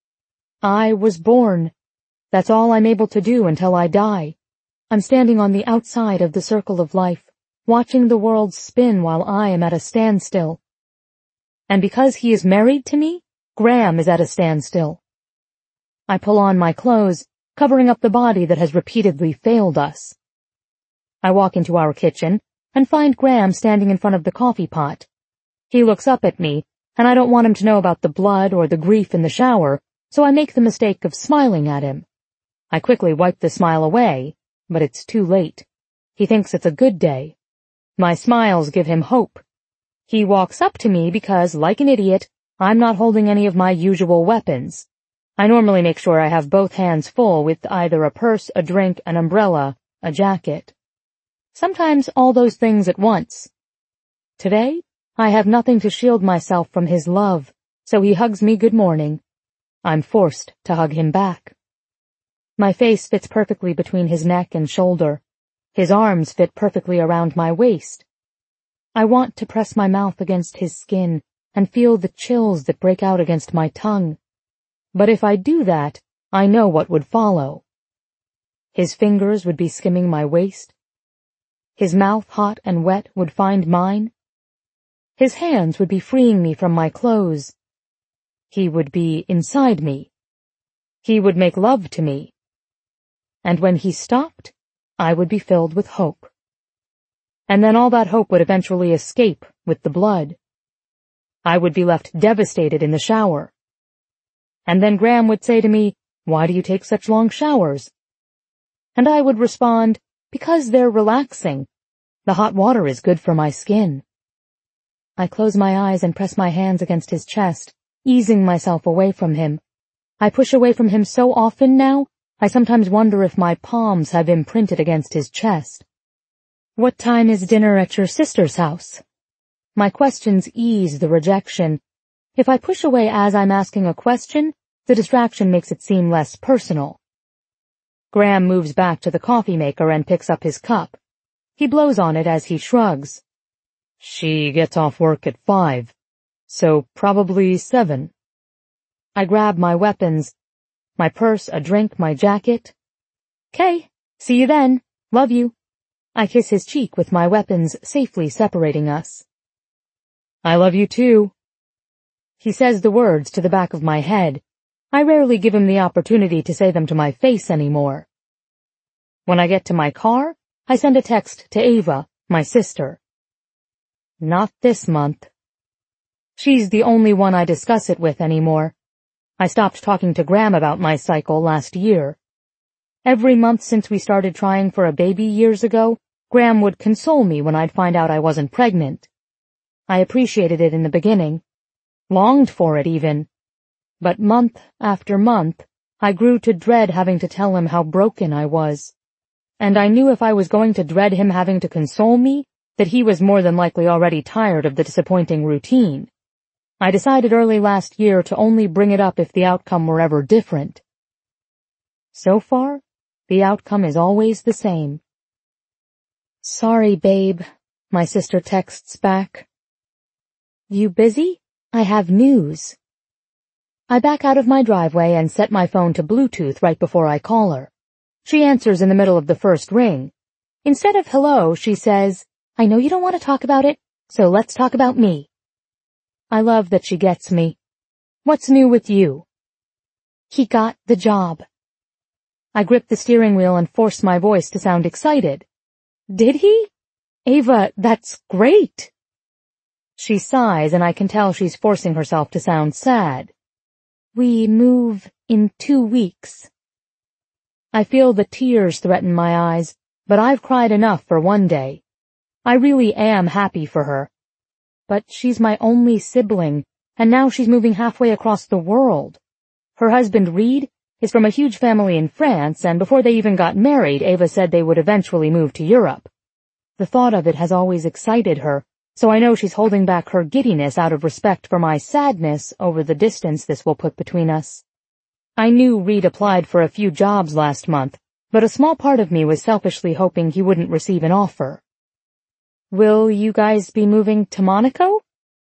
I was born. That's all I'm able to do until I die. I'm standing on the outside of the circle of life, watching the world spin while I am at a standstill. And because he is married to me, Graham is at a standstill. I pull on my clothes, covering up the body that has repeatedly failed us. I walk into our kitchen and find Graham standing in front of the coffee pot. He looks up at me, and I don't want him to know about the blood or the grief in the shower, so I make the mistake of smiling at him. I quickly wipe the smile away, but it's too late. He thinks it's a good day. My smiles give him hope. He walks up to me because, like an idiot, I'm not holding any of my usual weapons. I normally make sure I have both hands full with either a purse, a drink, an umbrella, a jacket. Sometimes all those things at once. Today, I have nothing to shield myself from his love, so he hugs me good morning. I'm forced to hug him back. My face fits perfectly between his neck and shoulder. His arms fit perfectly around my waist. I want to press my mouth against his skin and feel the chills that break out against my tongue. But if I do that, I know what would follow. His fingers would be skimming my waist. His mouth, hot and wet, would find mine. His hands would be freeing me from my clothes. He would be inside me. He would make love to me. And when he stopped, I would be filled with hope. And then all that hope would eventually escape with the blood. I would be left devastated in the shower. And then Graham would say to me, "Why do you take such long showers?" And I would respond, "Because they're relaxing. The hot water is good for my skin." I close my eyes and press my hands against his chest, easing myself away from him. I push away from him so often now, I sometimes wonder if my palms have imprinted against his chest. "What time is dinner at your sister's house?" My questions ease the rejection. If I push away as I'm asking a question, the distraction makes it seem less personal. Graham moves back to the coffee maker and picks up his cup. He blows on it as he shrugs. "She gets off work at 5, so probably 7. I grab my weapons, my purse, a drink, my jacket. "'Kay, see you then. Love you." I kiss his cheek with my weapons safely separating us. "I love you too." He says the words to the back of my head. I rarely give him the opportunity to say them to my face anymore. When I get to my car, I send a text to Ava, my sister. Not this month. She's the only one I discuss it with anymore. I stopped talking to Graham about my cycle last year. Every month since we started trying for a baby years ago, Graham would console me when I'd find out I wasn't pregnant. I appreciated it in the beginning, longed for it even. But month after month, I grew to dread having to tell him how broken I was. And I knew if I was going to dread him having to console me, that he was more than likely already tired of the disappointing routine. I decided early last year to only bring it up if the outcome were ever different. So far, the outcome is always the same. "Sorry, babe," my sister texts back. "You busy? I have news." I back out of my driveway and set my phone to Bluetooth right before I call her. She answers in the middle of the first ring. Instead of hello, she says, "I know you don't want to talk about it, so let's talk about me." I love that she gets me. "What's new with you?" "He got the job." I grip the steering wheel and force my voice to sound excited. "Did he? Ava, that's great." She sighs and I can tell she's forcing herself to sound sad. "We move in 2 weeks." I feel the tears threaten my eyes, but I've cried enough for one day. I really am happy for her. But she's my only sibling, and now she's moving halfway across the world. Her husband, Reed, is from a huge family in France, and before they even got married, Ava said they would eventually move to Europe. The thought of it has always excited her, so I know she's holding back her giddiness out of respect for my sadness over the distance this will put between us. I knew Reed applied for a few jobs last month, but a small part of me was selfishly hoping he wouldn't receive an offer. "Will you guys be moving to Monaco?"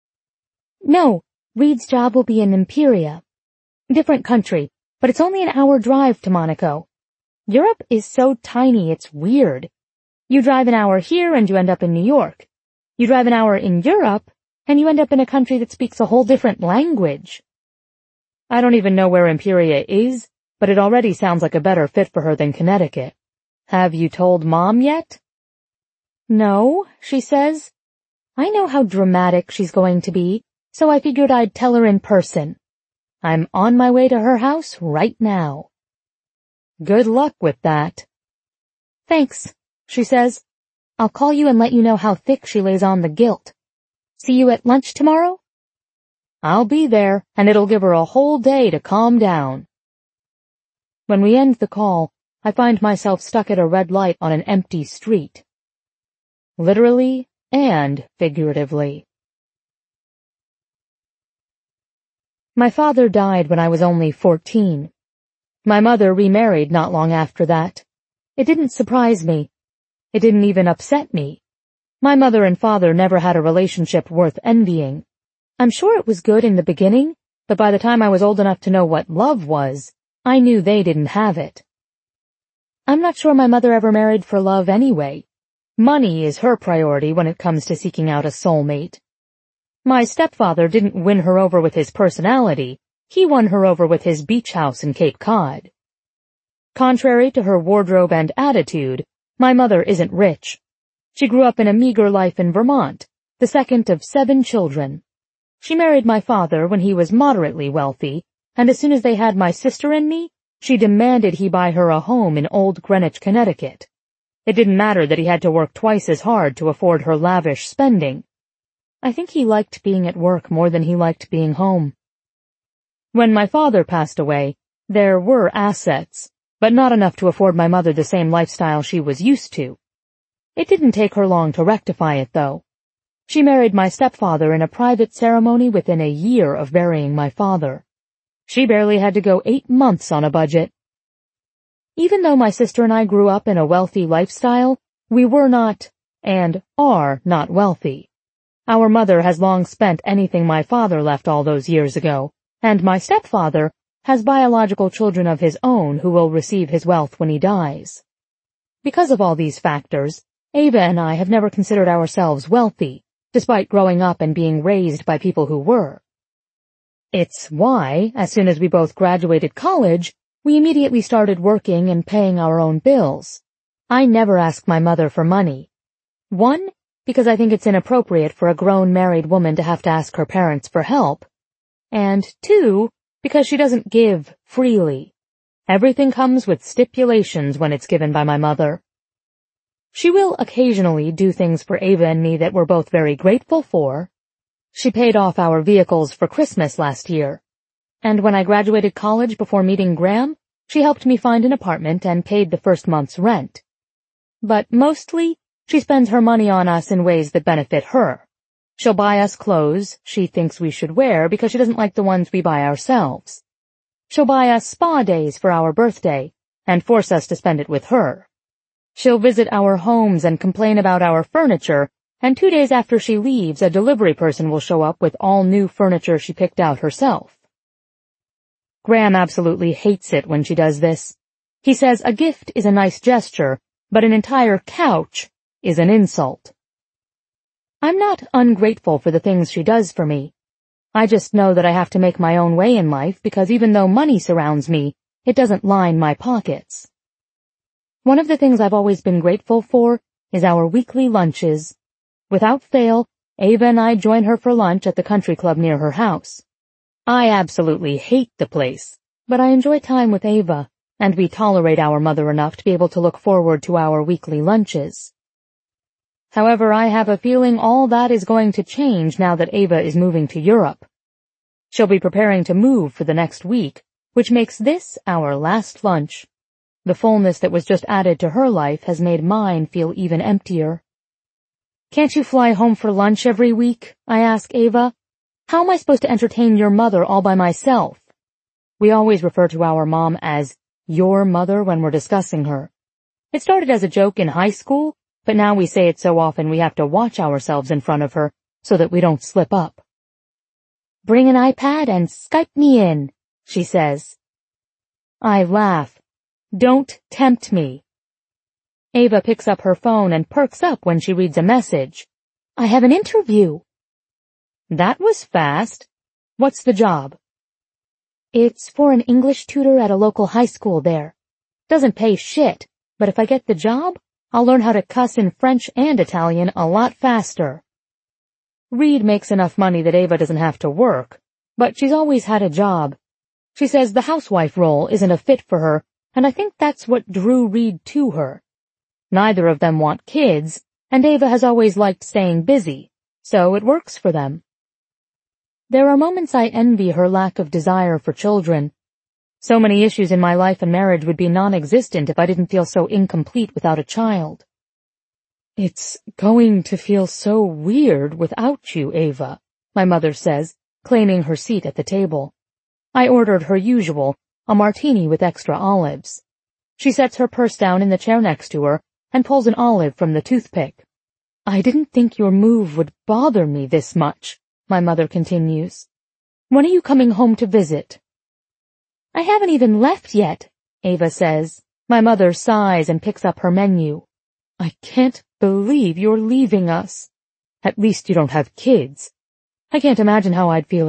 "No, Reed's job will be in Imperia. Different country, but it's only an hour drive to Monaco. Europe is so tiny it's weird. You drive an hour here and you end up in New York. You drive an hour in Europe and you end up in a country that speaks a whole different language." I don't even know where Imperia is, but it already sounds like a better fit for her than Connecticut. "Have you told Mom yet?" "No," she says. "I know how dramatic she's going to be, so I figured I'd tell her in person. I'm on my way to her house right now." Good luck with that. "Thanks," she says. "I'll call you and let you know how thick she lays on the guilt. See you at lunch tomorrow?" I'll be there, and it'll give her a whole day to calm down. When we end the call, I find myself stuck at a red light on an empty street. Literally and figuratively. My father died when I was only 14. My mother remarried not long after that. It didn't surprise me. It didn't even upset me. My mother and father never had a relationship worth envying. I'm sure it was good in the beginning, but by the time I was old enough to know what love was, I knew they didn't have it. I'm not sure my mother ever married for love anyway. Money is her priority when it comes to seeking out a soulmate. My stepfather didn't win her over with his personality, he won her over with his beach house in Cape Cod. Contrary to her wardrobe and attitude, my mother isn't rich. She grew up in a meager life in Vermont, the second of 7 children. She married my father when he was moderately wealthy, and as soon as they had my sister and me, she demanded he buy her a home in Old Greenwich, Connecticut. It didn't matter that he had to work twice as hard to afford her lavish spending. I think he liked being at work more than he liked being home. When my father passed away, there were assets, but not enough to afford my mother the same lifestyle she was used to. It didn't take her long to rectify it, though. She married my stepfather in a private ceremony within a year of burying my father. She barely had to go 8 months on a budget. Even though my sister and I grew up in a wealthy lifestyle, we were not, and are not wealthy. Our mother has long spent anything my father left all those years ago, and my stepfather has biological children of his own who will receive his wealth when he dies. Because of all these factors, Ava and I have never considered ourselves wealthy, despite growing up and being raised by people who were. It's why, as soon as we both graduated college, we immediately started working and paying our own bills. I never ask my mother for money. 1, because I think it's inappropriate for a grown married woman to have to ask her parents for help. And 2, because she doesn't give freely. Everything comes with stipulations when it's given by my mother. She will occasionally do things for Ava and me that we're both very grateful for. She paid off our vehicles for Christmas last year. And when I graduated college before meeting Graham, she helped me find an apartment and paid the first month's rent. But mostly, she spends her money on us in ways that benefit her. She'll buy us clothes she thinks we should wear because she doesn't like the ones we buy ourselves. She'll buy us spa days for our birthday and force us to spend it with her. She'll visit our homes and complain about our furniture, and 2 days after she leaves, a delivery person will show up with all new furniture she picked out herself. Graham absolutely hates it when she does this. He says a gift is a nice gesture, but an entire couch is an insult. I'm not ungrateful for the things she does for me. I just know that I have to make my own way in life because even though money surrounds me, it doesn't line my pockets. One of the things I've always been grateful for is our weekly lunches. Without fail, Ava and I join her for lunch at the country club near her house. I absolutely hate the place, but I enjoy time with Ava, and we tolerate our mother enough to be able to look forward to our weekly lunches. However, I have a feeling all that is going to change now that Ava is moving to Europe. She'll be preparing to move for the next week, which makes this our last lunch. The fullness that was just added to her life has made mine feel even emptier. Can't you fly home for lunch every week? I ask Ava. How am I supposed to entertain your mother all by myself? We always refer to our mom as your mother when we're discussing her. It started as a joke in high school, but now we say it so often we have to watch ourselves in front of her so that we don't slip up. Bring an iPad and Skype me in, she says. I laugh. Don't tempt me. Ava picks up her phone and perks up when she reads a message. I have an interview. That was fast. What's the job? It's for an English tutor at a local high school there. Doesn't pay shit, but if I get the job, I'll learn how to cuss in French and Italian a lot faster. Reed makes enough money that Ava doesn't have to work, but she's always had a job. She says the housewife role isn't a fit for her, and I think that's what drew Reed to her. Neither of them want kids, and Ava has always liked staying busy, so it works for them. There are moments I envy her lack of desire for children. So many issues in my life and marriage would be non-existent if I didn't feel so incomplete without a child. It's going to feel so weird without you, Ava, my mother says, claiming her seat at the table. I ordered her usual, a martini with extra olives. She sets her purse down in the chair next to her and pulls an olive from the toothpick. I didn't think your move would bother me this much, my mother continues. When are you coming home to visit? I haven't even left yet, Ava says. My mother sighs and picks up her menu. I can't believe you're leaving us. At least you don't have kids. I can't imagine how I'd feel